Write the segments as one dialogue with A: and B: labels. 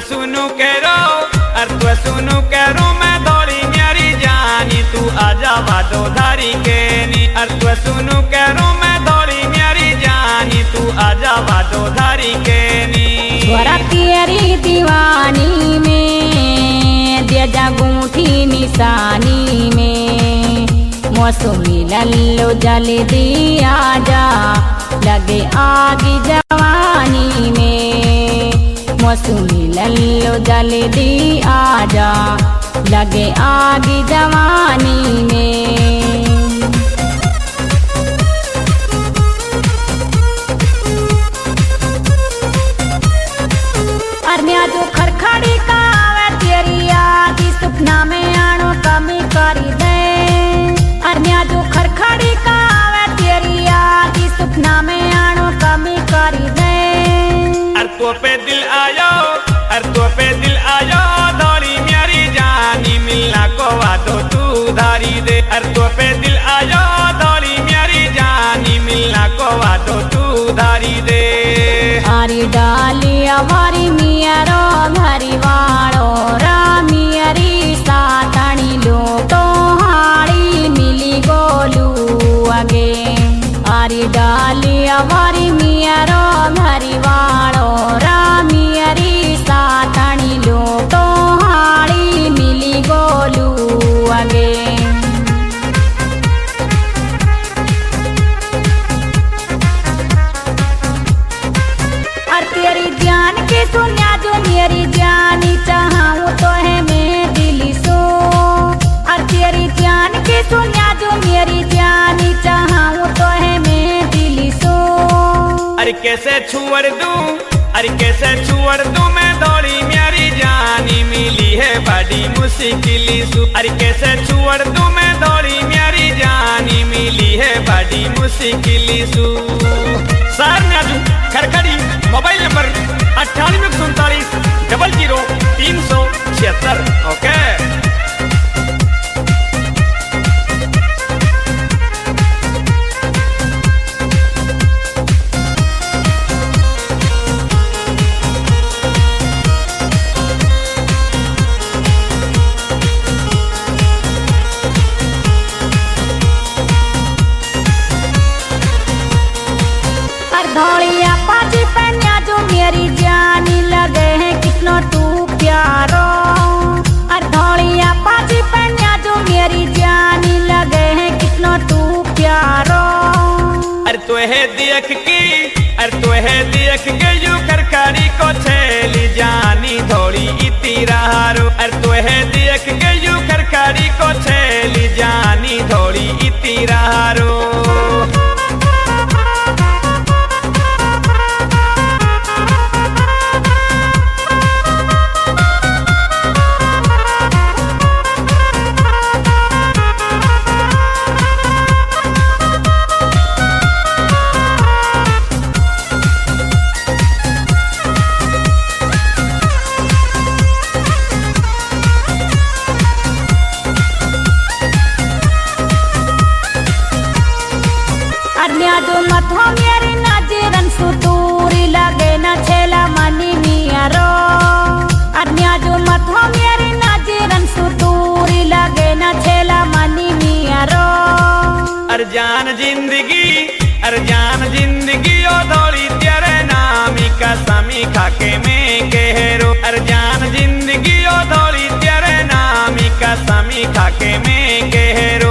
A: सुनू करो अर तू सुनू करो मैं दौड़ी मेरी जानी तू आजा वादो धारी के नी अर तू सुनू करो मैं दौड़ी मेरी जानी तू आजा वादो धारी के नी
B: स्वरा तेरी दीवानी में दे जा गूंठी निशानी में मौसमी लल्लो जल्दी आजा लगे आगी जवानी में मौसमी लल्लो जल्दी आजा लगे आगी जवानी में अरन्या जो खरखड़ी का आवे तेरी आगी सपना में आनो कमी करी दे अरन्या जो खरखड़ी का आवे तेरी आगी सपना में आनो कमी करी दे
A: अर तो पे दिल आयो अर तो पे दिल आयो दौड़ी मेरी जानी मिलना को वादो तू धारी दे अर तो पे दिल आयो दौड़ी मेरी जानी मिलना को वादो तू धारी दे
B: आरी डाली अवारी मियारो घरी वाड़ो रामियरी सातणी लो तो हाड़ी मिली गोलू अगे आरी डाली अवारी मियारो घरी वाड़ो रामियरी सातणी लो तो हाड़ी मिली गोलू अगे तेरी जान के सुनिया जो मेरी जानी चाहूँ तो है मैं दिली सो और तेरी जान के सुनिया जो मेरी जानी चाहूँ तो है मैं दिली सो
A: अरे कैसे छुअर दूं अरे कैसे छुअर दूं मैं दौड़ी मेरी जानी मिली है बड़ी मुश्किली सु अरे कैसे छुअर दूं मैं दौड़ी मेरी जानी मिली है बड़ी मुश्किली सु सर नाजू खरखड़ी मोबाइल नंबर 98 147 00 376 ओके
B: धौड़िया पाची पहनिया जो मेरी जानी लगे है कितना तू प्यारो और धौड़िया पाची पहनिया जो मेरी जानी लगे है कितना तू प्यारो
A: अरे तो है देख के अरे तो है देख के यू खरखड़ी को छेली जानी धौड़ी इती रहारो अरे तो है देख के यू खरखड़ी को छेली जानी धौड़ी इती रहारो
B: जो मथो मेरी नजरन सुतूरी लगे न छेला मनी मियारो अरन्या जो मथो मेरी नजरन सुतूरी लगे न छेला मनी मियारो
A: अरजान जिंदगी ओ दौड़ी तेरे नामी कसमी खाके में कहरो अरजान जिंदगी ओ दौड़ी तेरे नामी कसमी खाके में कहरो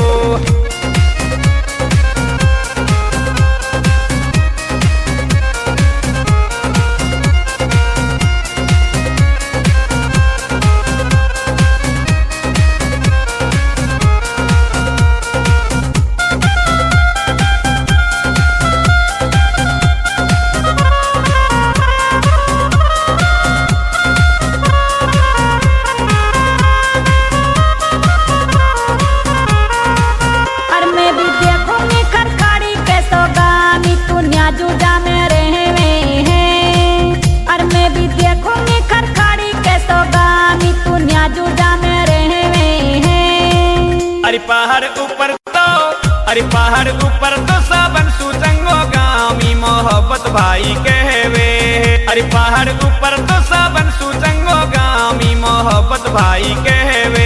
A: अरे पहाड़ ऊपर तो साबन सुसंगो गामी मोहब्बत भाई कहवे अरे पहाड़ ऊपर तो सबन सुचंगो गामी मोहब्बत भाई कहवे